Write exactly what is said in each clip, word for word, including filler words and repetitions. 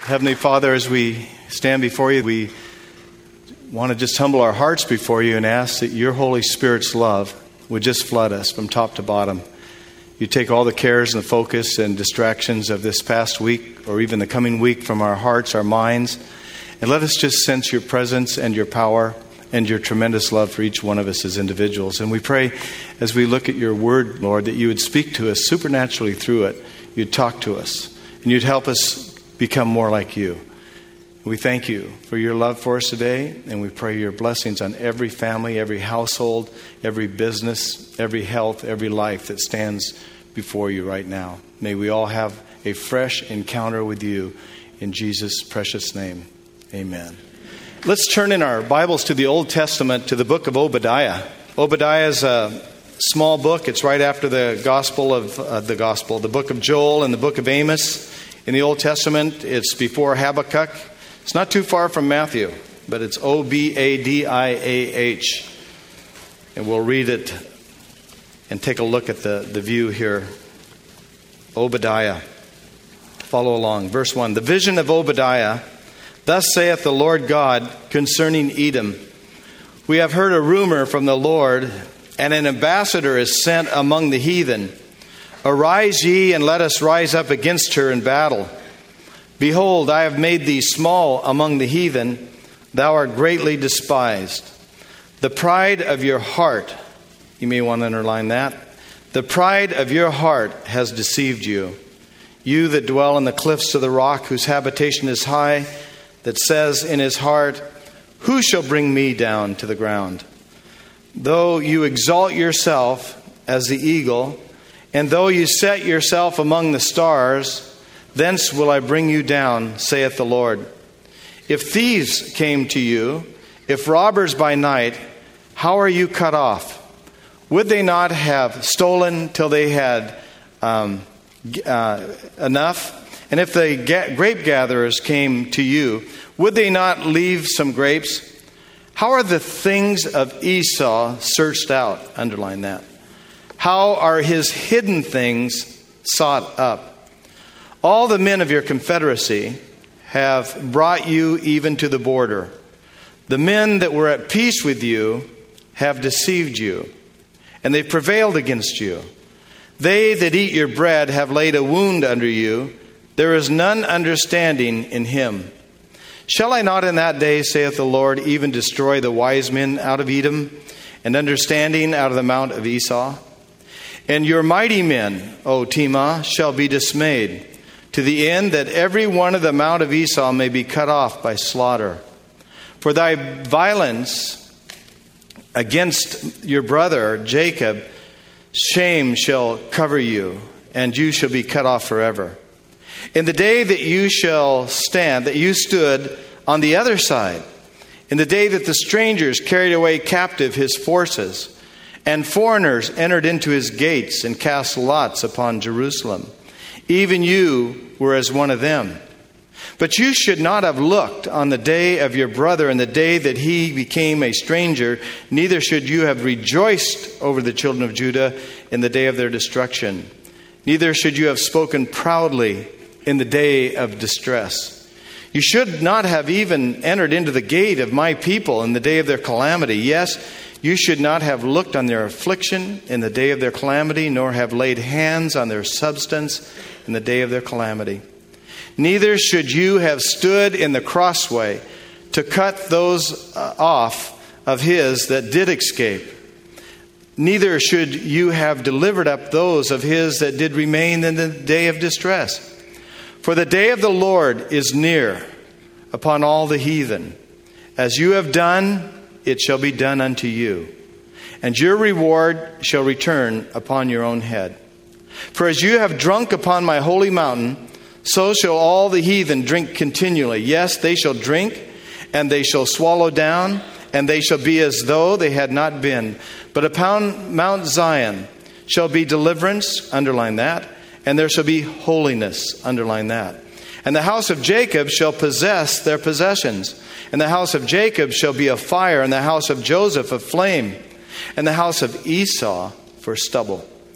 Heavenly Father, as we stand before you, we want to just humble our hearts before you and ask that your Holy Spirit's love would just flood us from top to bottom. You take all the cares and the focus and distractions of this past week or even the coming week from our hearts, our minds, and let us just sense your presence and your power and your tremendous love for each one of us as individuals. And we pray as we look at your word, Lord, that you would speak to us supernaturally through it. You'd talk to us and you'd help us become more like you. We thank you for your love for us today, and we pray your blessings on every family, every household, every business, every health, every life that stands before you right now. May we all have a fresh encounter with you in Jesus' precious name. Amen. Let's turn in our Bibles to the Old Testament, to the book of Obadiah. Obadiah is a small book. It's right after the Gospel of uh, the Gospel, the book of Joel and the book of Amos. In the Old Testament, it's before Habakkuk. It's not too far from Matthew, but it's O B A D I A H. And we'll read it and take a look at the, the view here. Obadiah. Follow along. Verse one. The vision of Obadiah. Thus saith the Lord God concerning Edom. We have heard a rumor from the Lord, and an ambassador is sent among the heathen. Arise ye, and let us rise up against her in battle. Behold, I have made thee small among the heathen. Thou art greatly despised. The pride of your heart, you may want to underline that. The pride of your heart has deceived you. You that dwell in the cliffs of the rock, whose habitation is high, that says in his heart, who shall bring me down to the ground? Though you exalt yourself as the eagle, and though you set yourself among the stars, thence will I bring you down, saith the Lord. If thieves came to you, if robbers by night, how are you cut off? Would they not have stolen till they had um, uh, enough? And if the ga- grape gatherers came to you, would they not leave some grapes? How are the things of Esau searched out? Underline that. How are his hidden things sought up? All the men of your confederacy have brought you even to the border. The men that were at peace with you have deceived you, and they prevailed against you. They that eat your bread have laid a wound under you. There is none understanding in him. Shall I not in that day, saith the Lord, even destroy the wise men out of Edom, and understanding out of the mount of Esau? And your mighty men, O Timah, shall be dismayed, to the end that every one of the mount of Esau may be cut off by slaughter. For thy violence against your brother Jacob, shame shall cover you, and you shall be cut off forever. In the day that you shall stand, that you stood on the other side, in the day that the strangers carried away captive his forces, and foreigners entered into his gates and cast lots upon Jerusalem. Even you were as one of them. But you should not have looked on the day of your brother and the day that he became a stranger, neither should you have rejoiced over the children of Judah in the day of their destruction. Neither should you have spoken proudly in the day of distress. You should not have even entered into the gate of my people in the day of their calamity. Yes, you should not have looked on their affliction in the day of their calamity, nor have laid hands on their substance in the day of their calamity. Neither should you have stood in the crossway to cut those uh, off of his that did escape. Neither should you have delivered up those of his that did remain in the day of distress. For the day of the Lord is near upon all the heathen. As you have done, it shall be done unto you, and your reward shall return upon your own head. For as you have drunk upon my holy mountain, so shall all the heathen drink continually. Yes, they shall drink, and they shall swallow down, and they shall be as though they had not been. But upon Mount Zion shall be deliverance, underline that, and there shall be holiness, underline that. And the house of Jacob shall possess their possessions. And the house of Jacob shall be a fire, and the house of Joseph a flame, and the house of Esau for stubble.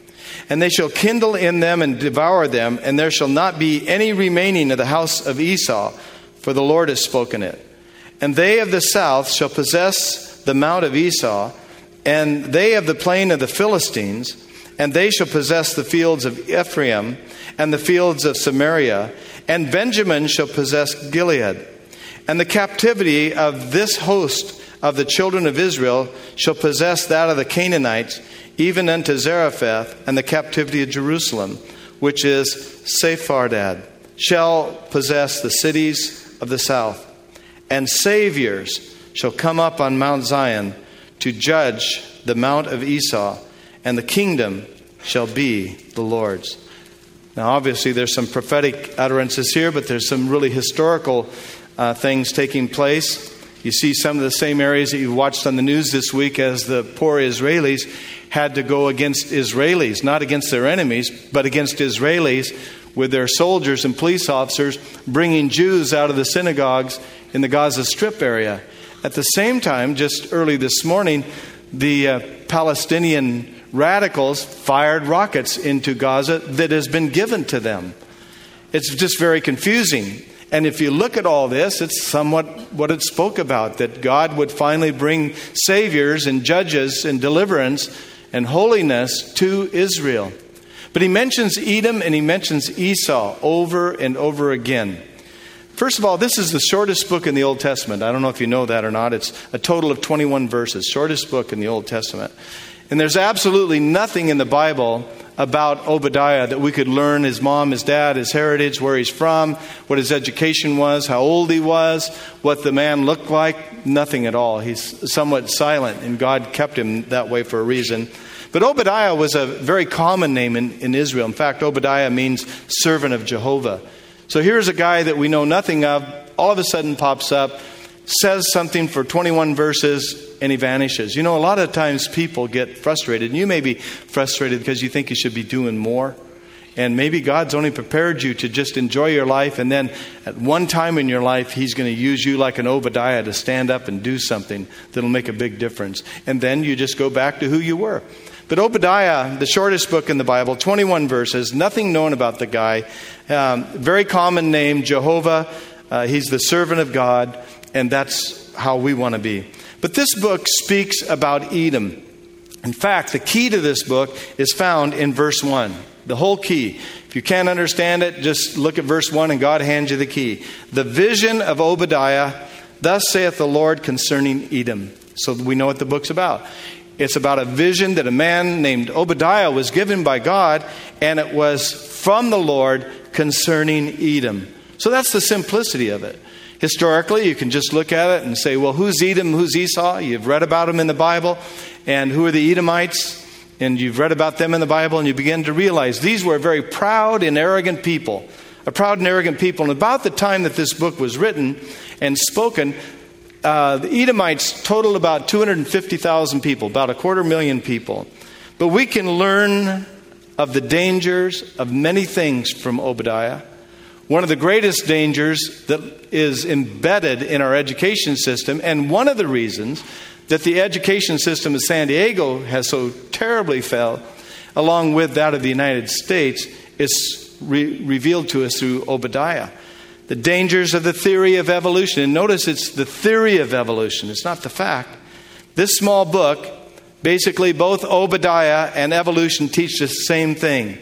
and they shall kindle in them and devour them, and there shall not be any remaining of the house of Esau, for the Lord has spoken it. And they of the south shall possess the mount of Esau, and they of the plain of the Philistines, and they shall possess the fields of Ephraim, and the fields of Samaria, and Benjamin shall possess Gilead. And the captivity of this host of the children of Israel shall possess that of the Canaanites, even unto Zarephath, and the captivity of Jerusalem, which is Sepharad, shall possess the cities of the south. And saviors shall come up on Mount Zion to judge the mount of Esau, and the kingdom shall be the Lord's. Now, obviously, there's some prophetic utterances here, but there's some really historical uh, things taking place. You see some of the same areas that you watched on the news this week as the poor Israelis had to go against Israelis, not against their enemies, but against Israelis with their soldiers and police officers bringing Jews out of the synagogues in the Gaza Strip area. At the same time, just early this morning, the uh, Palestinian radicals fired rockets into Gaza that has been given to them. It's just very confusing. And if you look at all this, it's somewhat what it spoke about, that God would finally bring saviors and judges and deliverance and holiness to Israel. But he mentions Edom and he mentions Esau over and over again. First of all, this is the shortest book in the Old Testament. I don't know if you know that or not. It's a total of twenty-one verses, shortest book in the Old Testament. And there's absolutely nothing in the Bible about Obadiah that we could learn his mom, his dad, his heritage, where he's from, what his education was, how old he was, what the man looked like. Nothing at all. He's somewhat silent, and God kept him that way for a reason. But Obadiah was a very common name in, in Israel. In fact, Obadiah means servant of Jehovah. So here's a guy that we know nothing of, all of a sudden pops up, says something for twenty-one verses, and he vanishes. You know, a lot of times people get frustrated, and you may be frustrated because you think you should be doing more. And maybe God's only prepared you to just enjoy your life, and then at one time in your life, He's going to use you like an Obadiah to stand up and do something that'll make a big difference. And then you just go back to who you were. But Obadiah, the shortest book in the Bible, twenty-one verses, nothing known about the guy. Um, very common name, Jehovah. Uh, he's the servant of God, and that's how we want to be. But this book speaks about Edom. In fact, the key to this book is found in verse one. The whole key. If you can't understand it, just look at verse one and God hands you the key. The vision of Obadiah, thus saith the Lord concerning Edom. So we know what the book's about. It's about a vision that a man named Obadiah was given by God, and it was from the Lord concerning Edom. So that's the simplicity of it. Historically, you can just look at it and say, well, who's Edom, who's Esau? You've read about them in the Bible. And who are the Edomites? And you've read about them in the Bible, and you begin to realize these were very proud and arrogant people. A proud and arrogant people. And about the time that this book was written and spoken, uh, the Edomites totaled about two hundred fifty thousand people, about a quarter million people. But we can learn of the dangers of many things from Obadiah. One of the greatest dangers that is embedded in our education system, and one of the reasons that the education system of San Diego has so terribly failed, along with that of the United States, is re- revealed to us through Obadiah. The dangers of the theory of evolution. And notice it's the theory of evolution. It's not the fact. This small book, basically both Obadiah and evolution teach the same thing.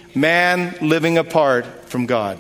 Man living apart from God.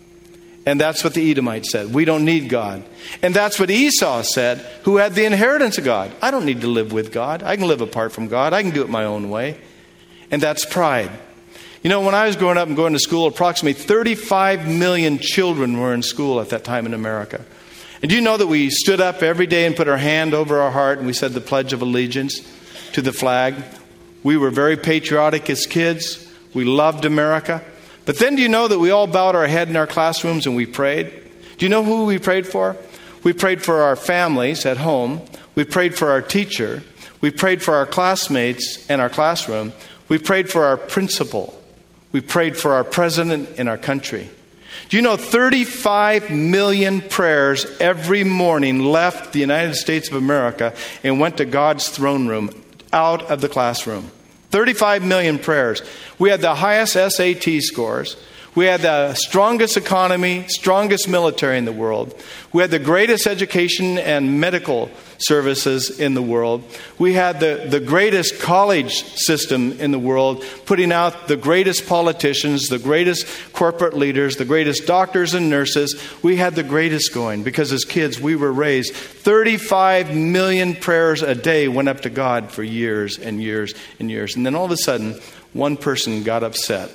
And that's what the Edomites said. We don't need God. And that's what Esau said, who had the inheritance of God. I don't need to live with God. I can live apart from God. I can do it my own way. And that's pride. You know, when I was growing up and going to school, approximately thirty-five million children were in school at that time in America. And do you know that we stood up every day and put our hand over our heart and we said the Pledge of Allegiance to the flag? We were very patriotic as kids. We loved America. But then do you know that we all bowed our head in our classrooms and we prayed? Do you know who we prayed for? We prayed for our families at home. We prayed for our teacher. We prayed for our classmates in our classroom. We prayed for our principal. We prayed for our president in our country. Do you know thirty-five million prayers every morning left the United States of America and went to God's throne room out of the classroom? thirty-five million prayers. We had the highest S A T scores. We had the strongest economy, strongest military in the world. We had the greatest education and medical services in the world. We had the, the greatest college system in the world, putting out the greatest politicians, the greatest corporate leaders, the greatest doctors and nurses. We had the greatest going because as kids we were raised. thirty-five million prayers a day went up to God for years and years and years. And then all of a sudden, one person got upset.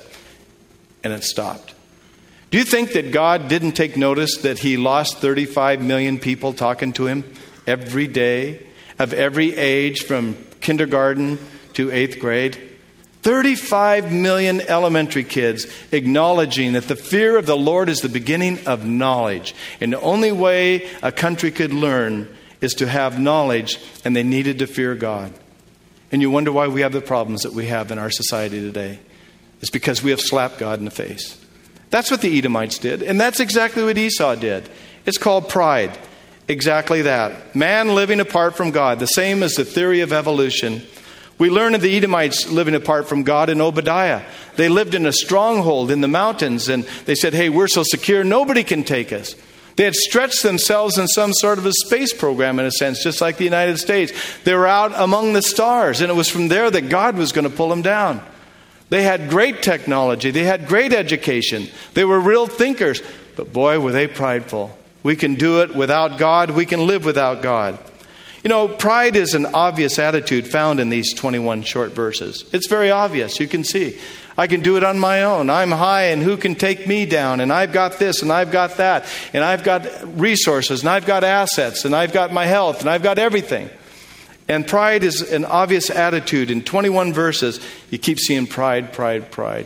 And it stopped. Do you think that God didn't take notice that he lost thirty-five million people talking to him every day, of every age from kindergarten to eighth grade? thirty-five million elementary kids acknowledging that the fear of the Lord is the beginning of knowledge. And the only way a country could learn is to have knowledge, and they needed to fear God. And you wonder why we have the problems that we have in our society today. It's because we have slapped God in the face. That's what the Edomites did. And that's exactly what Esau did. It's called pride. Exactly that. Man living apart from God. The same as the theory of evolution. We learn of the Edomites living apart from God in Obadiah. They lived in a stronghold in the mountains. And they said, hey, we're so secure, nobody can take us. They had stretched themselves in some sort of a space program, in a sense, just like the United States. They were out among the stars. And it was from there that God was going to pull them down. They had great technology. They had great education. They were real thinkers. But boy, were they prideful. We can do it without God. We can live without God. You know, pride is an obvious attitude found in these twenty-one short verses. It's very obvious. You can see. I can do it on my own. I'm high and who can take me down? And I've got this and I've got that. And I've got resources and I've got assets and I've got my health and I've got everything. And pride is an obvious attitude. In twenty-one verses, you keep seeing pride, pride, pride.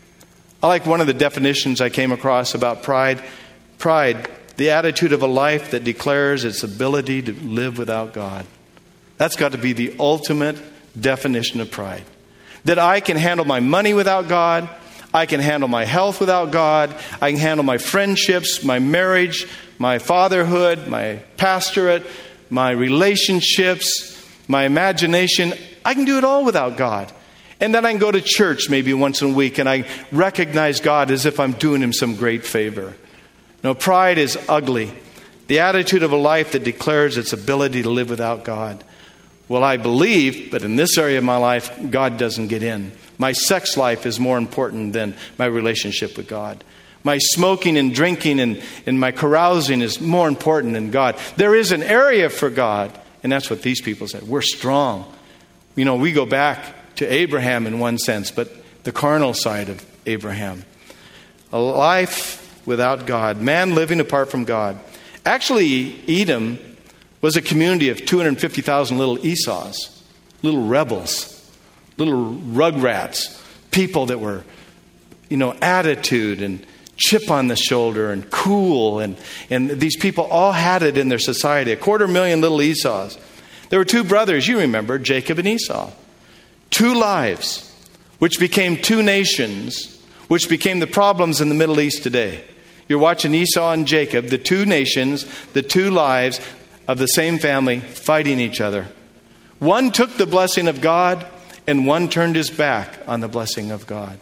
I like one of the definitions I came across about pride. Pride, the attitude of a life that declares its ability to live without God. That's got to be the ultimate definition of pride. That I can handle my money without God. I can handle my health without God. I can handle my friendships, my marriage, my fatherhood, my pastorate, my relationships, my imagination. I can do it all without God. And then I can go to church maybe once a week and I recognize God as if I'm doing him some great favor. No, pride is ugly. The attitude of a life that declares its ability to live without God. Well, I believe, but in this area of my life, God doesn't get in. My sex life is more important than my relationship with God. My smoking and drinking and, and my carousing is more important than God. There is an area for God. And that's what these people said. We're strong. You know, we go back to Abraham in one sense, but the carnal side of Abraham. A life without God. Man living apart from God. Actually, Edom was a community of two hundred fifty thousand little Esau's. Little rebels. Little rugrats. People that were, you know, attitude and chip on the shoulder and cool. And, and these people all had it in their society. A quarter million little Esau's. There were two brothers, you remember, Jacob and Esau. Two lives, which became two nations, which became the problems in the Middle East today. You're watching Esau and Jacob, the two nations, the two lives of the same family fighting each other. One took the blessing of God and one turned his back on the blessing of God.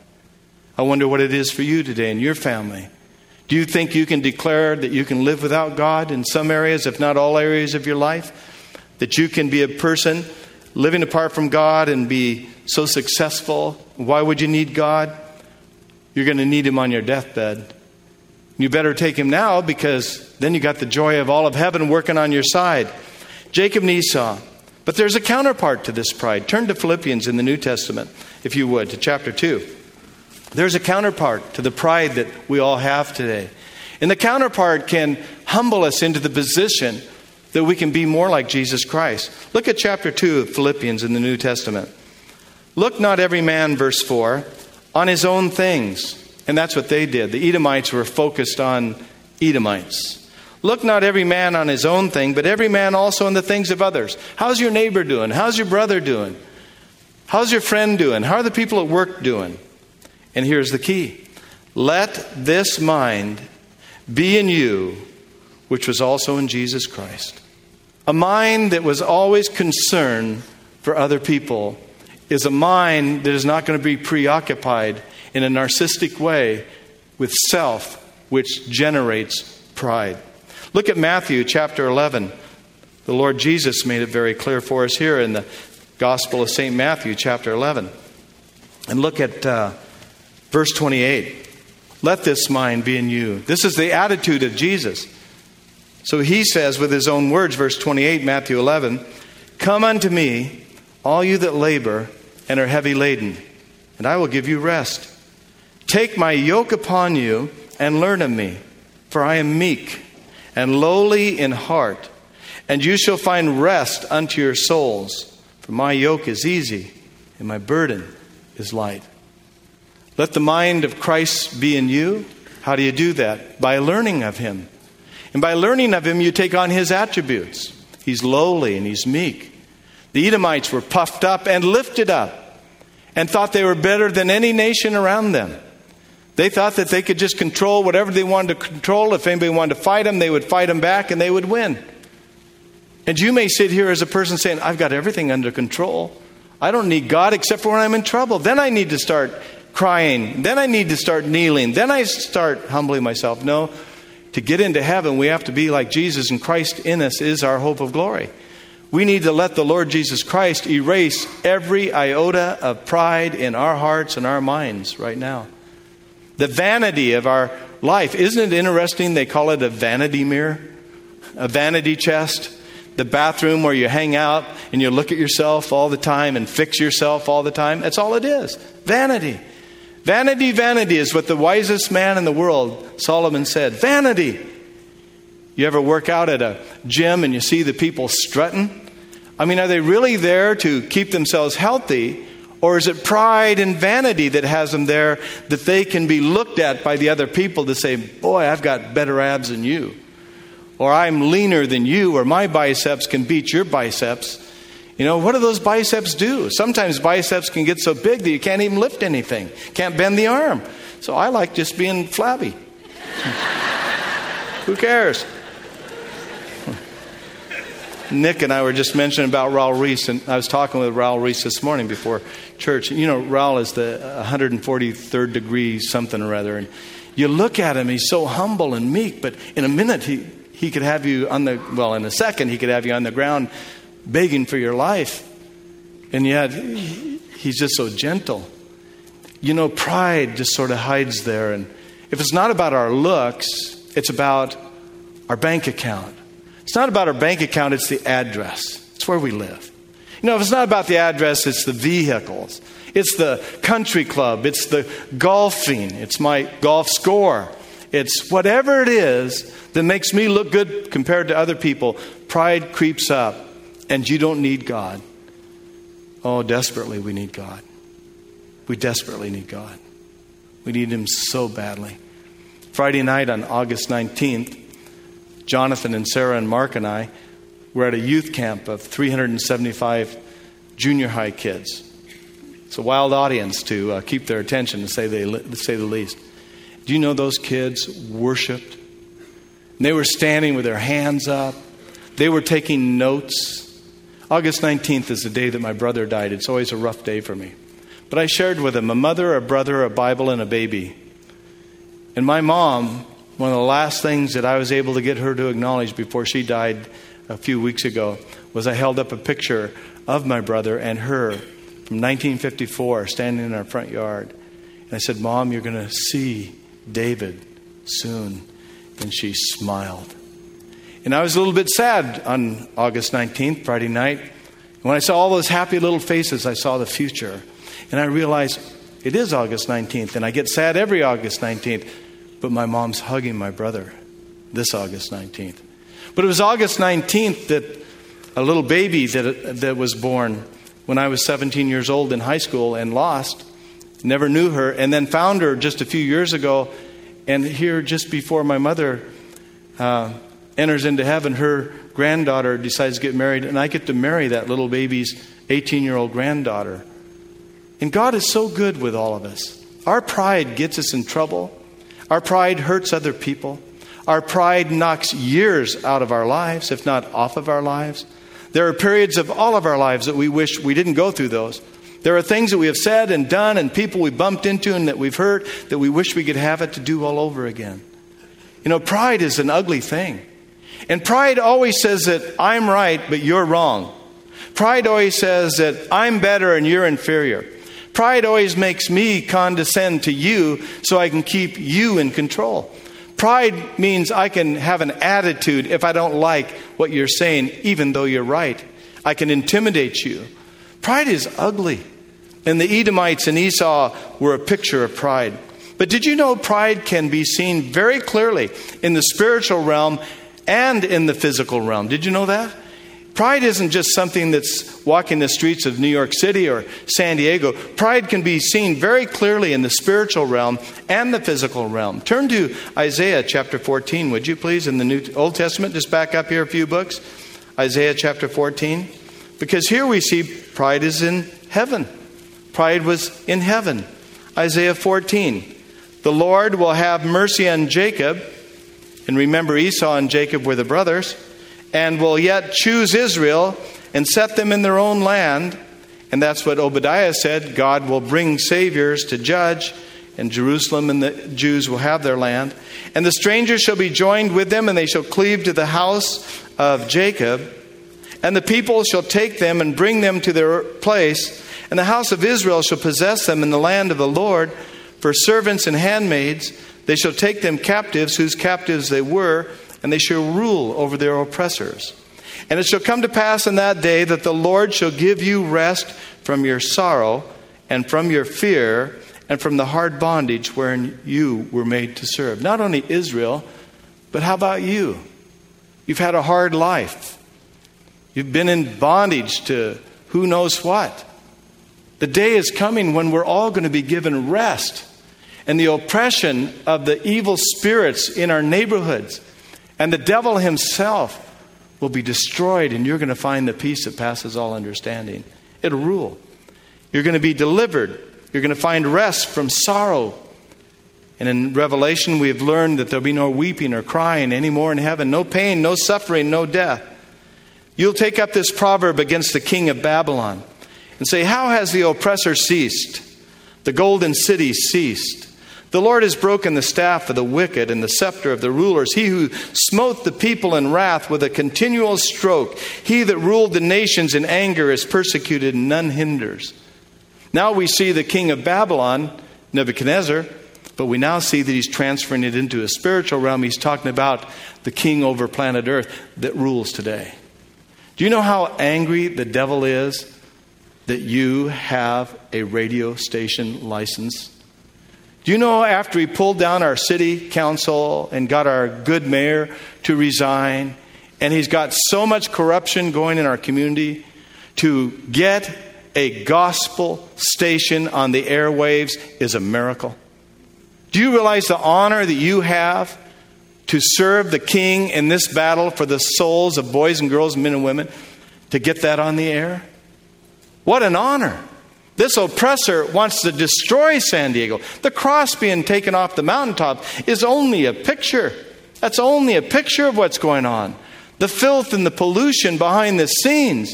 I wonder what it is for you today in your family. Do you think you can declare that you can live without God in some areas, if not all areas of your life? That you can be a person living apart from God and be so successful? Why would you need God? You're going to need him on your deathbed. You better take him now because then you got the joy of all of heaven working on your side. Jacob and Esau. But there's a counterpart to this pride. Turn to Philippians in the New Testament, if you would, to chapter two. There's a counterpart to the pride that we all have today. And the counterpart can humble us into the position that we can be more like Jesus Christ. Look at chapter two of Philippians in the New Testament. Look not every man, verse four, on his own things. And that's what they did. The Edomites were focused on Edomites. Look not every man on his own thing, but every man also on the things of others. How's your neighbor doing? How's your brother doing? How's your friend doing? How are the people at work doing? And here's the key. Let this mind be in you, which was also in Jesus Christ. A mind that was always concerned for other people is a mind that is not going to be preoccupied in a narcissistic way with self, which generates pride. Look at Matthew chapter eleven. The Lord Jesus made it very clear for us here in the Gospel of Saint Matthew chapter eleven. And look at uh, verse twenty-eight. Let this mind be in you. This is the attitude of Jesus. So he says with his own words, verse twenty-eight, Matthew eleven, come unto me, all you that labor and are heavy laden, and I will give you rest. Take my yoke upon you and learn of me, for I am meek and lowly in heart, and you shall find rest unto your souls. For my yoke is easy and my burden is light. Let the mind of Christ be in you. How do you do that? By learning of him. And by learning of him, you take on his attributes. He's lowly and he's meek. The Edomites were puffed up and lifted up and thought they were better than any nation around them. They thought that they could just control whatever they wanted to control. If anybody wanted to fight them, they would fight them back and they would win. And you may sit here as a person saying, I've got everything under control. I don't need God except for when I'm in trouble. Then I need to start crying. Then I need to start kneeling. Then I start humbling myself. No, to get into heaven, we have to be like Jesus, and Christ in us is our hope of glory. We need to let the Lord Jesus Christ erase every iota of pride in our hearts and our minds right now. The vanity of our life. Isn't it interesting? They call it a vanity mirror, a vanity chest. The bathroom where you hang out and you look at yourself all the time and fix yourself all the time. That's all it is. Vanity. Vanity, vanity is what the wisest man in the world, Solomon, said. Vanity. You ever work out at a gym and you see the people strutting? I mean, are they really there to keep themselves healthy? Or is it pride and vanity that has them there, that they can be looked at by the other people to say, boy, I've got better abs than you. Or I'm leaner than you, or my biceps can beat your biceps. You know, what do those biceps do? Sometimes biceps can get so big that you can't even lift anything. Can't bend the arm. So I like just being flabby. Who cares? Nick and I were just mentioning about Raul Reese, and I was talking with Raul Reese this morning before church. You know, Raul is the one hundred forty-third degree something or other, and you look at him, he's so humble and meek, but in a minute he, he could have you on the, well, in a second he could have you on the ground begging for your life. And yet he's just so gentle. You know, pride just sort of hides there, and if it's not about our looks, it's about our bank account. It's not about our bank account, it's the address. It's where we live. You know, if it's not about the address, it's the vehicles. It's the country club. It's the golfing. It's my golf score. It's whatever it is that makes me look good compared to other people. Pride creeps up, and you don't need God. Oh, desperately we need God. We desperately need God. We need him so badly. Friday night on August nineteenth, Jonathan and Sarah and Mark and I were at a youth camp of three hundred seventy-five junior high kids. It's a wild audience to uh, keep their attention, to say, they, to say the least. Do you know those kids worshiped? And they were standing with their hands up. They were taking notes. August nineteenth is the day that my brother died. It's always a rough day for me. But I shared with them a mother, a brother, a Bible, and a baby. And my mom, one of the last things that I was able to get her to acknowledge before she died a few weeks ago was I held up a picture of my brother and her from nineteen fifty-four standing in our front yard. And I said, Mom, you're going to see David soon. And she smiled. And I was a little bit sad on August nineteenth, Friday night. When I saw all those happy little faces, I saw the future. And I realized it is August nineteenth. And I get sad every August nineteenth. But my mom's hugging my brother this August nineteenth. But it was August nineteenth that a little baby that, that was born when I was seventeen years old in high school and lost. Never knew her, and then found her just a few years ago. And here, just before my mother uh, enters into heaven, her granddaughter decides to get married, and I get to marry that little baby's eighteen-year-old granddaughter. And God is so good with all of us. Our pride gets us in trouble. Our pride hurts other people. Our pride knocks years out of our lives, if not off of our lives. There are periods of all of our lives that we wish we didn't go through those. There are things that we have said and done and people we bumped into and that we've hurt that we wish we could have it to do all over again. You know, pride is an ugly thing. And pride always says that I'm right, but you're wrong. Pride always says that I'm better and you're inferior. Pride always makes me condescend to you so I can keep you in control. Pride means I can have an attitude if I don't like what you're saying, even though you're right. I can intimidate you. Pride is ugly. And the Edomites and Esau were a picture of pride. But did you know pride can be seen very clearly in the spiritual realm and in the physical realm? Did you know that? Pride isn't just something that's walking the streets of New York City or San Diego. Pride can be seen very clearly in the spiritual realm and the physical realm. Turn to Isaiah chapter fourteen, would you please, in the New Old Testament. Just back up here a few books. Isaiah chapter fourteen. Because here we see pride is in heaven. Pride was in heaven. Isaiah fourteen. The Lord will have mercy on Jacob. And remember, Esau and Jacob were the brothers. And will yet choose Israel and set them in their own land. And that's what Obadiah said. God will bring saviors to judge. And Jerusalem and the Jews will have their land. And the strangers shall be joined with them. And they shall cleave to the house of Jacob. And the people shall take them and bring them to their place. And the house of Israel shall possess them in the land of the Lord. For servants and handmaids, they shall take them captives, whose captives they were, and they shall rule over their oppressors. And it shall come to pass in that day that the Lord shall give you rest from your sorrow and from your fear and from the hard bondage wherein you were made to serve. Not only Israel, but how about you? You've had a hard life. You've been in bondage to who knows what. The day is coming when we're all going to be given rest. And the oppression of the evil spirits in our neighborhoods and the devil himself will be destroyed, and you're going to find the peace that passes all understanding. It'll rule. You're going to be delivered. You're going to find rest from sorrow. And in Revelation, we have learned that there'll be no weeping or crying anymore in heaven. No pain, no suffering, no death. You'll take up this proverb against the king of Babylon and say, how has the oppressor ceased? The golden city ceased. The Lord has broken the staff of the wicked and the scepter of the rulers. He who smote the people in wrath with a continual stroke. He that ruled the nations in anger is persecuted, and none hinders. Now we see the king of Babylon, Nebuchadnezzar, but we now see that he's transferring it into a spiritual realm. He's talking about the king over planet Earth that rules today. Do you know how angry the devil is that you have a radio station license? Do you know after he pulled down our city council and got our good mayor to resign, and he's got so much corruption going in our community, to get a gospel station on the airwaves is a miracle? Do you realize the honor that you have to serve the king in this battle for the souls of boys and girls, men and women, to get that on the air? What an honor. This oppressor wants to destroy San Diego. The cross being taken off the mountaintop is only a picture. That's only a picture of what's going on. The filth and the pollution behind the scenes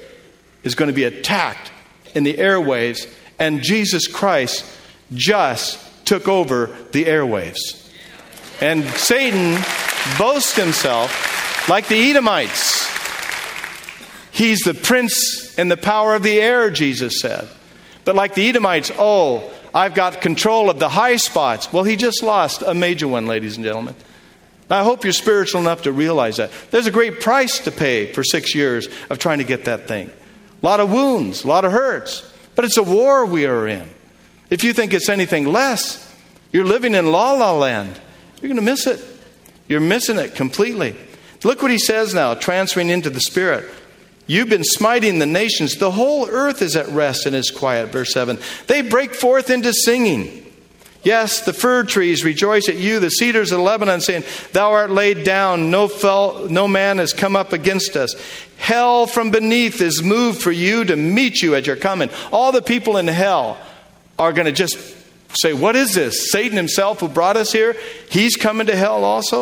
is going to be attacked in the airwaves, and Jesus Christ just took over the airwaves. And Satan boasts himself like the Edomites. He's the prince and the power of the air, Jesus said. But like the Edomites, oh, I've got control of the high spots. Well, he just lost a major one, ladies and gentlemen. I hope you're spiritual enough to realize that. There's a great price to pay for six years of trying to get that thing. A lot of wounds, a lot of hurts. But it's a war we are in. If you think it's anything less, you're living in la la land. You're going to miss it. You're missing it completely. Look what he says now, transferring into the Spirit. You've been smiting the nations. The whole earth is at rest and is quiet. Verse seven. They break forth into singing. Yes, the fir trees rejoice at you. The cedars of Lebanon saying, thou art laid down. No, fell, no man has come up against us. Hell from beneath is moved for you to meet you at your coming. All the people in hell are going to just say, what is this? Satan himself who brought us here? He's coming to hell also?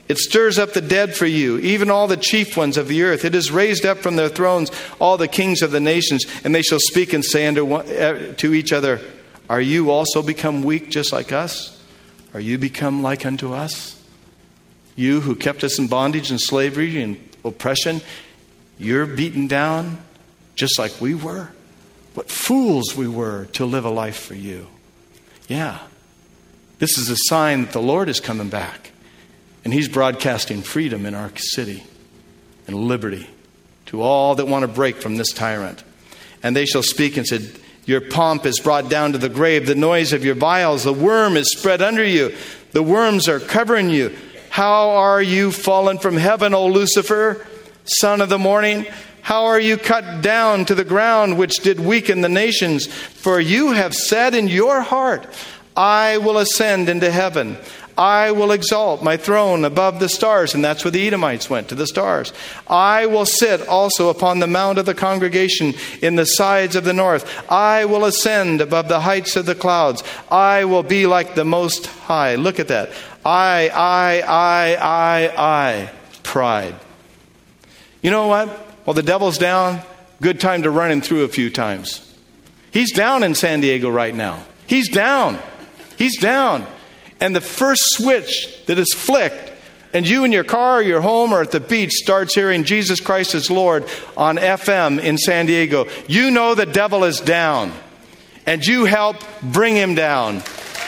It stirs up the dead for you, even all the chief ones of the earth. It has raised up from their thrones all the kings of the nations, and they shall speak and say unto one, uh, to each other, are you also become weak just like us? Are you become like unto us? You who kept us in bondage and slavery and oppression, you're beaten down just like we were. What fools we were to live a life for you. Yeah, this is a sign that the Lord is coming back. And he's broadcasting freedom in our city and liberty to all that want to break from this tyrant. And they shall speak and said, your pomp is brought down to the grave. The noise of your vials, the worm is spread under you. The worms are covering you. How are you fallen from heaven, O Lucifer, son of the morning? How are you cut down to the ground, which did weaken the nations? For you have said in your heart, I will ascend into heaven. I will exalt my throne above the stars. And that's where the Edomites went, to the stars. I will sit also upon the mount of the congregation in the sides of the north. I will ascend above the heights of the clouds. I will be like the Most High. Look at that. I, I, I, I, I. Pride. You know what? While the devil's down, good time to run him through a few times. He's down in San Diego right now. He's down. He's down. And the first switch that is flicked, and you in your car or your home or at the beach starts hearing Jesus Christ is Lord on F M in San Diego, you know the devil is down. And you help bring him down.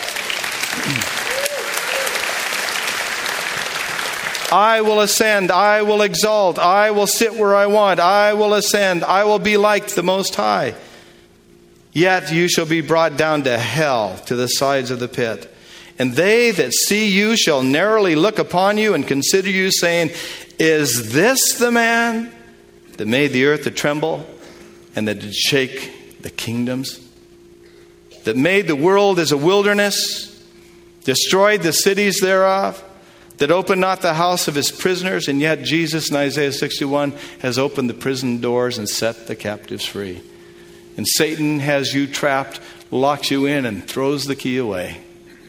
I will ascend, I will exalt, I will sit where I want, I will ascend, I will be like the Most High. Yet you shall be brought down to hell, to the sides of the pit. And they that see you shall narrowly look upon you and consider you, saying, is this the man that made the earth to tremble and that did shake the kingdoms? That made the world as a wilderness, destroyed the cities thereof, that opened not the house of his prisoners, and yet Jesus in Isaiah sixty-one has opened the prison doors and set the captives free. And Satan has you trapped, locks you in, and throws the key away.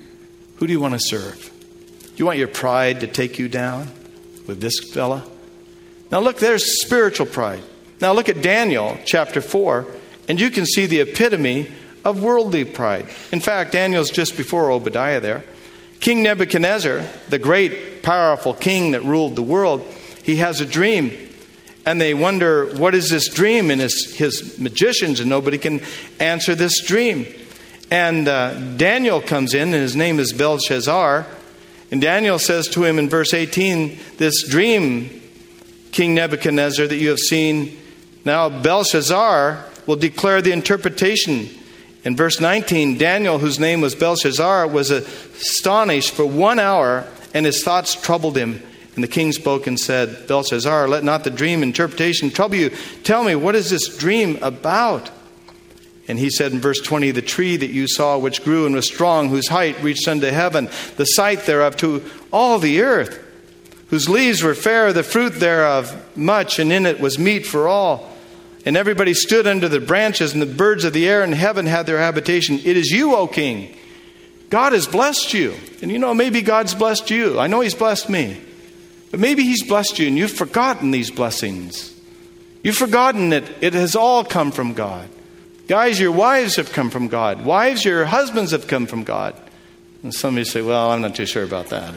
Who do you want to serve? Do you want your pride to take you down with this fella? Now look, there's spiritual pride. Now look at Daniel chapter four, and you can see the epitome of worldly pride. In fact, Daniel's just before Obadiah there. King Nebuchadnezzar, the great, powerful king that ruled the world, he has a dream. And they wonder, what is this dream? And his, his magicians, and nobody can answer this dream. And uh, Daniel comes in, and his name is Belshazzar. And Daniel says to him in verse eighteen, this dream, King Nebuchadnezzar, that you have seen, now Belshazzar will declare the interpretation. In verse nineteen, Daniel, whose name was Belshazzar, was astonished for one hour, and his thoughts troubled him. And the king spoke and said, Belshazzar, let not the dream interpretation trouble you. Tell me, what is this dream about? And he said in verse twenty, the tree that you saw which grew and was strong, whose height reached unto heaven, the sight thereof to all the earth, whose leaves were fair, the fruit thereof much, and in it was meat for all. And everybody stood under the branches, and the birds of the air in heaven had their habitation. It is you, O king. God has blessed you. And you know, maybe God's blessed you. I know he's blessed me. But maybe he's blessed you and you've forgotten these blessings. You've forgotten that it has all come from God. Guys, your wives have come from God. Wives, your husbands have come from God. And somebody say, well, I'm not too sure about that.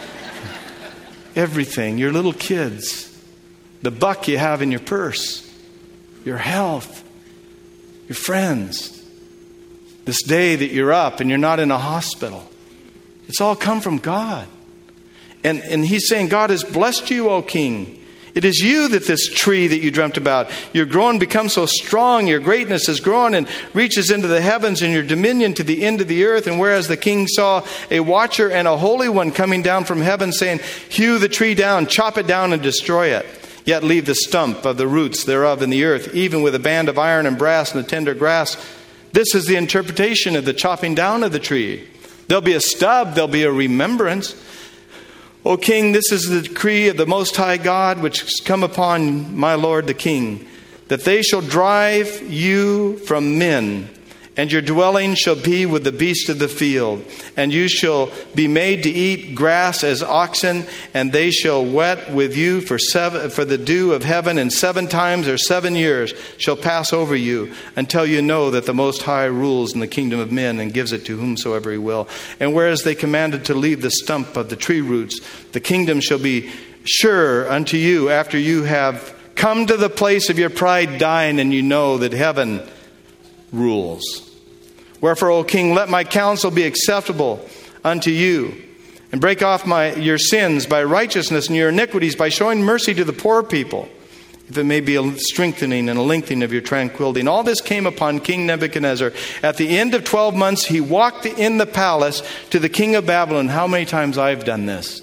Everything, your little kids, the buck you have in your purse, your health, your friends, this day that you're up and you're not in a hospital. It's all come from God. And, and he's saying, God has blessed you, O king. It is you that this tree that you dreamt about, you're grown, become so strong, your greatness has grown and reaches into the heavens, and your dominion to the end of the earth. And whereas the king saw a watcher and a holy one coming down from heaven, saying, hew the tree down, chop it down and destroy it. Yet leave the stump of the roots thereof in the earth, even with a band of iron and brass and the tender grass. This is the interpretation of the chopping down of the tree. There'll be a stub, there'll be a remembrance. O king, this is the decree of the Most High God, which has come upon my lord the king, that they shall drive you from men And your dwelling shall be with the beasts of the field. And you shall be made to eat grass as oxen, and they shall wet with you for seven, for the dew of heaven, and seven times or seven years shall pass over you, until you know that the Most High rules in the kingdom of men and gives it to whomsoever he will. And whereas they commanded to leave the stump of the tree roots, the kingdom shall be sure unto you after you have come to the place of your pride dying, and you know that heaven rules. Wherefore, O king, let my counsel be acceptable unto you, and break off my your sins by righteousness, and your iniquities by showing mercy to the poor people, if it may be a strengthening and a lengthening of your tranquility. And all this came upon King Nebuchadnezzar. At the end of twelve months, he walked in the palace to the king of Babylon. How many times I've done this?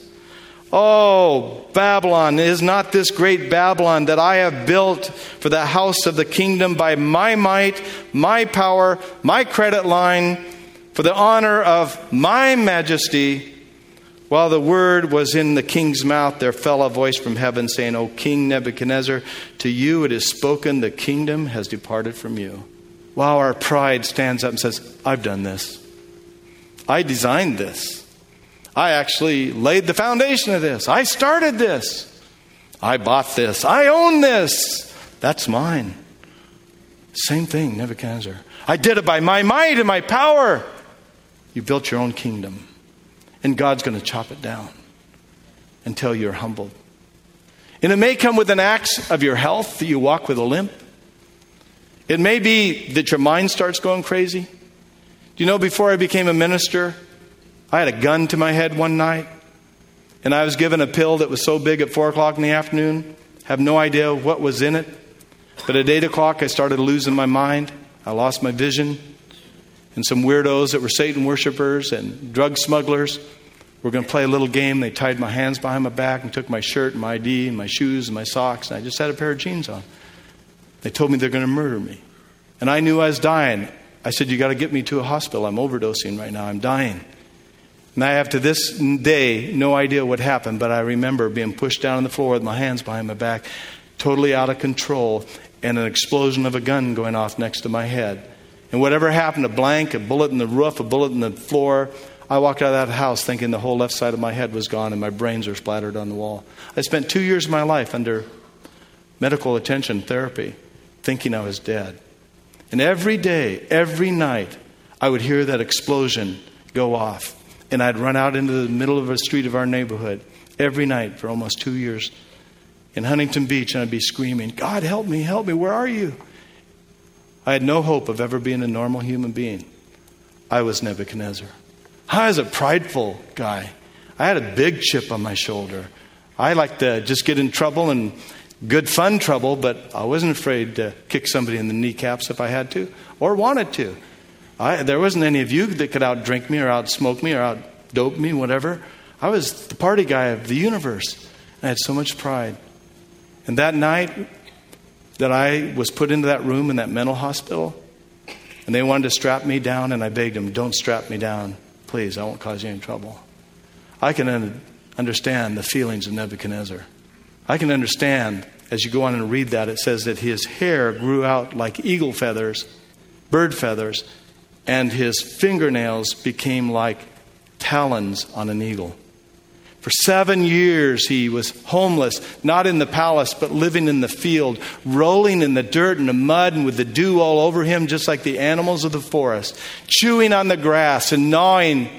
Oh, Babylon, is not this great Babylon that I have built for the house of the kingdom by my might, my power, my credit line, for the honor of my majesty? While the word was in the king's mouth, there fell a voice from heaven saying, O King Nebuchadnezzar, to you it is spoken, the kingdom has departed from you. Wow, our pride stands up and says, I've done this. I designed this. I actually laid the foundation of this. I started this. I bought this. I own this. That's mine. Same thing, Nebuchadnezzar. I did it by my might and my power. You built your own kingdom. And God's going to chop it down until you're humbled. And it may come with an axe of your health that you walk with a limp. It may be that your mind starts going crazy. Do you know, before I became a minister, I had a gun to my head one night, and I was given a pill that was so big at four o'clock in the afternoon. Have no idea what was in it. But at eight o'clock, I started losing my mind. I lost my vision. And some weirdos that were Satan worshipers and drug smugglers were going to play a little game. They tied my hands behind my back and took my shirt and my I D and my shoes and my socks. And I just had a pair of jeans on. They told me they're going to murder me. And I knew I was dying. I said, you got to get me to a hospital. I'm overdosing right now. I'm dying. And I have to this day no idea what happened, but I remember being pushed down on the floor with my hands behind my back, totally out of control, and an explosion of a gun going off next to my head. And whatever happened, a blank, a bullet in the roof, a bullet in the floor, I walked out of that house thinking the whole left side of my head was gone and my brains were splattered on the wall. I spent two years of my life under medical attention therapy thinking I was dead. And every day, every night, I would hear that explosion go off. And I'd run out into the middle of a street of our neighborhood every night for almost two years in Huntington Beach, and I'd be screaming, God, help me, help me, where are you? I had no hope of ever being a normal human being. I was Nebuchadnezzar. I was a prideful guy. I had a big chip on my shoulder. I liked to just get in trouble, and good fun trouble, but I wasn't afraid to kick somebody in the kneecaps if I had to or wanted to. I, there wasn't any of you that could out-drink me or out-smoke me or out-dope me, whatever. I was the party guy of the universe. I had so much pride. And that night that I was put into that room in that mental hospital, and they wanted to strap me down, and I begged them, don't strap me down. Please, I won't cause you any trouble. I can un- understand the feelings of Nebuchadnezzar. I can understand, as you go on and read that, it says that his hair grew out like eagle feathers, bird feathers, and his fingernails became like talons on an eagle. For seven years he was homeless, not in the palace, but living in the field, rolling in the dirt and the mud and with the dew all over him, just like the animals of the forest, chewing on the grass and gnawing,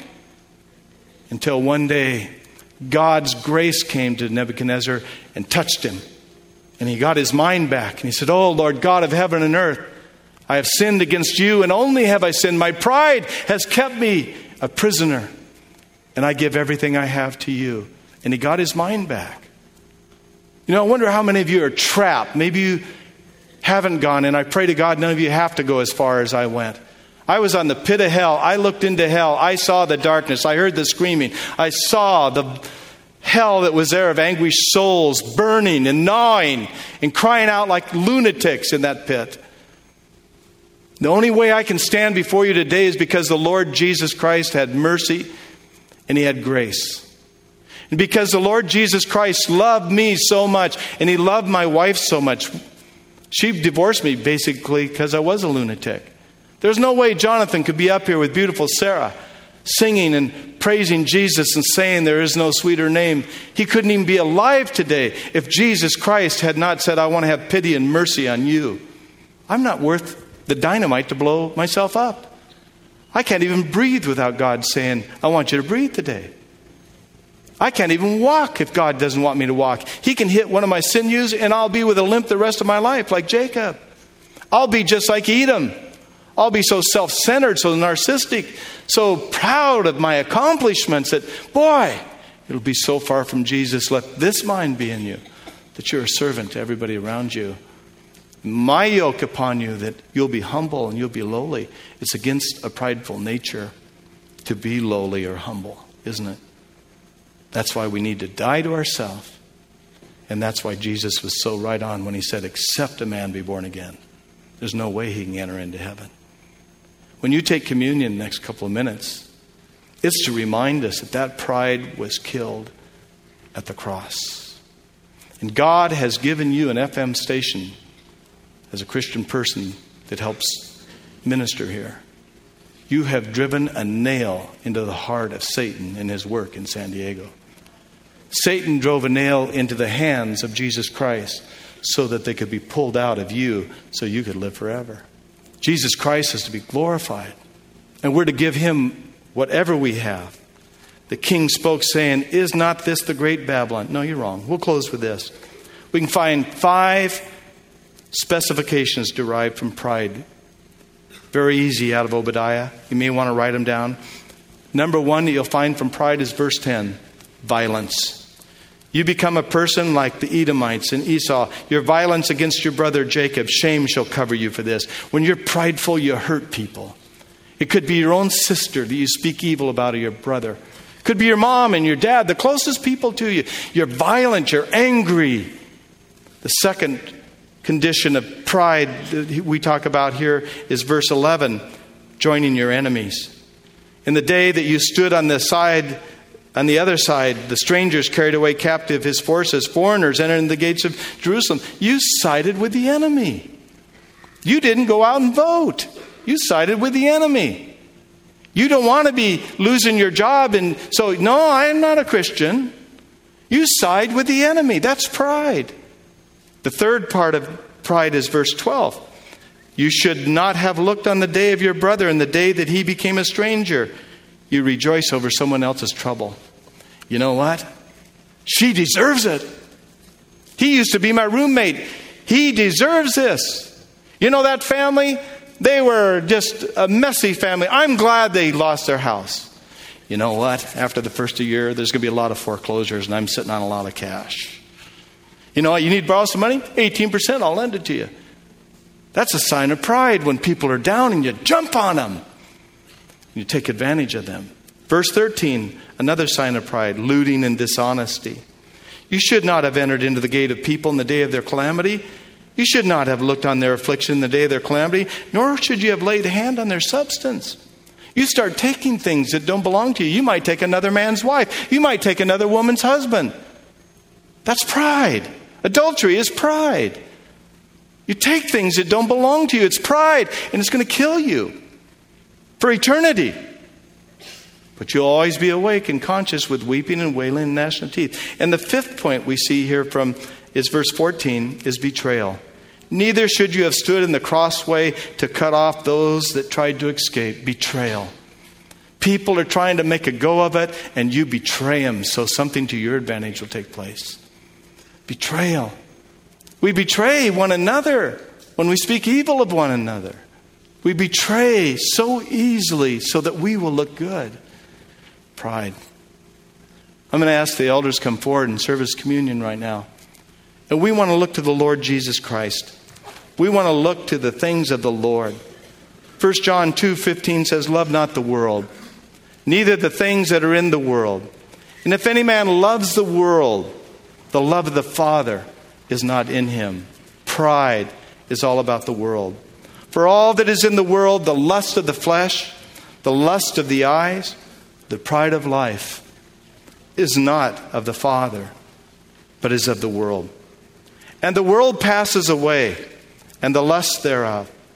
until one day God's grace came to Nebuchadnezzar and touched him. And he got his mind back. And he said, oh, Lord God of heaven and earth, I have sinned against you, and only have I sinned. My pride has kept me a prisoner, and I give everything I have to you. And he got his mind back. You know, I wonder how many of you are trapped. Maybe you haven't gone, and I pray to God none of you have to go as far as I went. I was on the pit of hell. I looked into hell. I saw the darkness. I heard the screaming. I saw the hell that was there of anguished souls burning and gnawing and crying out like lunatics in that pit. The only way I can stand before you today is because the Lord Jesus Christ had mercy and he had grace. And because the Lord Jesus Christ loved me so much and he loved my wife so much. She divorced me basically because I was a lunatic. There's no way Jonathan could be up here with beautiful Sarah, singing and praising Jesus and saying there is no sweeter name. He couldn't even be alive today if Jesus Christ had not said, I want to have pity and mercy on you. I'm not worth the dynamite to blow myself up. I can't even breathe without God saying, I want you to breathe today. I can't even walk if God doesn't want me to walk. He can hit one of my sinews and I'll be with a limp the rest of my life like Jacob. I'll be just like Edom. I'll be so self-centered, so narcissistic, so proud of my accomplishments that, boy, it'll be so far from Jesus. Let this mind be in you, that you're a servant to everybody around you. My yoke upon you, that you'll be humble and you'll be lowly. It's against a prideful nature to be lowly or humble, isn't it? That's why we need to die to ourselves. And that's why Jesus was so right on when he said, except a man be born again, there's no way he can enter into heaven. When you take communion the next couple of minutes, it's to remind us that that pride was killed at the cross. And God has given you an F M station as a Christian person that helps minister here. You have driven a nail into the heart of Satan in his work in San Diego. Satan drove a nail into the hands of Jesus Christ so that they could be pulled out of you so you could live forever. Jesus Christ is to be glorified. And we're to give him whatever we have. The king spoke saying, is not this the great Babylon? No, you're wrong. We'll close with this. We can find five specifications derived from pride. Very easy out of Obadiah. You may want to write them down. Number one that you'll find from pride is verse ten. Violence. You become a person like the Edomites and Esau. Your violence against your brother Jacob, shame shall cover you for this. When you're prideful, you hurt people. It could be your own sister that you speak evil about, or your brother. It could be your mom and your dad, the closest people to you. You're violent, you're angry. The second condition of pride that we talk about here is verse eleven, joining your enemies. In the day that you stood on the side On the other side, the strangers carried away captive his forces. Foreigners entered in the gates of Jerusalem. You sided with the enemy. You didn't go out and vote. You sided with the enemy. You don't want to be losing your job. And so, no, I'm not a Christian. You side with the enemy. That's pride. The third part of pride is verse twelve. You should not have looked on the day of your brother and the day that he became a stranger. You rejoice over someone else's trouble. You know what? She deserves it. He used to be my roommate. He deserves this. You know that family? They were just a messy family. I'm glad they lost their house. You know what? After the first year, there's going to be a lot of foreclosures, and I'm sitting on a lot of cash. You know what? You need to borrow some money? eighteen percent, I'll lend it to you. That's a sign of pride when people are down and you jump on them. You take advantage of them. Verse thirteen, another sign of pride, looting and dishonesty. You should not have entered into the gate of people in the day of their calamity. You should not have looked on their affliction in the day of their calamity, nor should you have laid a hand on their substance. You start taking things that don't belong to you. You might take another man's wife. You might take another woman's husband. That's pride. Adultery is pride. You take things that don't belong to you. It's pride, and it's going to kill you for eternity. But you'll always be awake and conscious with weeping and wailing and gnashing of teeth. And the fifth point we see here from is verse fourteen, is betrayal. Neither should you have stood in the crossway to cut off those that tried to escape. Betrayal. People are trying to make a go of it, and you betray them so something to your advantage will take place. Betrayal. We betray one another when we speak evil of one another. We betray so easily so that we will look good. Pride. I'm going to ask the elders come forward and serve as communion right now. And we want to look to the Lord Jesus Christ. We want to look to the things of the Lord. First John two fifteen says, love not the world, neither the things that are in the world. And if any man loves the world, the love of the Father is not in him. Pride is all about the world. For all that is in the world, the lust of the flesh, the lust of the eyes, the pride of life, is not of the Father, but is of the world. And the world passes away, and the lust thereof.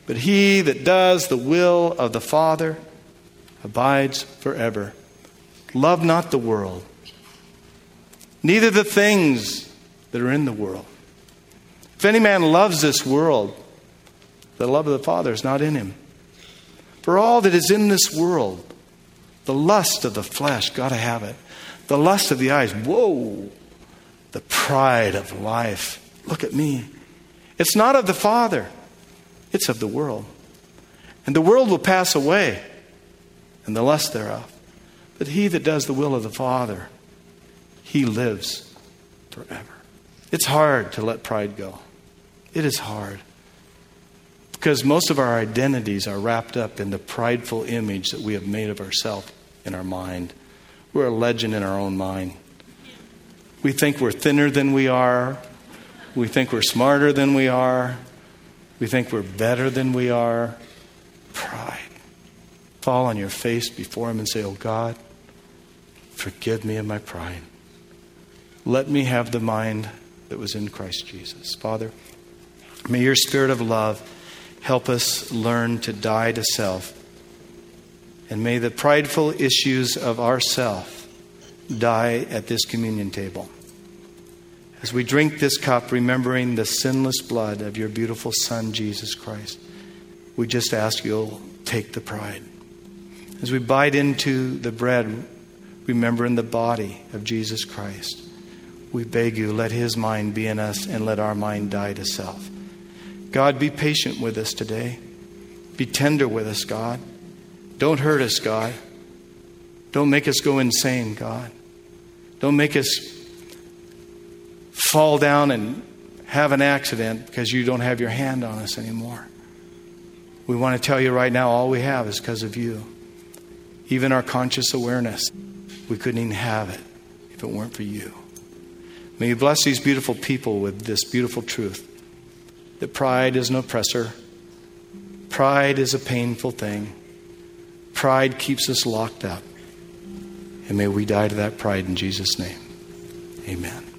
But he that does the will of the Father abides forever. Love not the world, neither the things that are in the world. If any man loves this world, the love of the Father is not in him. For all that is in this world, the lust of the flesh, gotta have it. The lust of the eyes, whoa. The pride of life, look at me. It's not of the Father, it's of the world. And the world will pass away, and the lust thereof. But he that does the will of the Father, he lives forever. It's hard to let pride go. It is hard. Because most of our identities are wrapped up in the prideful image that we have made of ourselves in our mind. We're a legend in our own mind. We think we're thinner than we are. We think we're smarter than we are. We think we're better than we are. Pride. Fall on your face before Him and say, oh God, forgive me of my pride. Let me have the mind that was in Christ Jesus. Father, may your Spirit of love help us learn to die to self. And may the prideful issues of ourself die at this communion table. As we drink this cup, remembering the sinless blood of your beautiful Son, Jesus Christ, we just ask you'll take the pride. As we bite into the bread, remembering the body of Jesus Christ, we beg you, let His mind be in us and let our mind die to self. God, be patient with us today. Be tender with us, God. Don't hurt us, God. Don't make us go insane, God. Don't make us fall down and have an accident because you don't have your hand on us anymore. We want to tell you right now, all we have is because of you. Even our conscious awareness, we couldn't even have it if it weren't for you. May you bless these beautiful people with this beautiful truth. That pride is an oppressor. Pride is a painful thing. Pride keeps us locked up. And may we die to that pride in Jesus' name. Amen.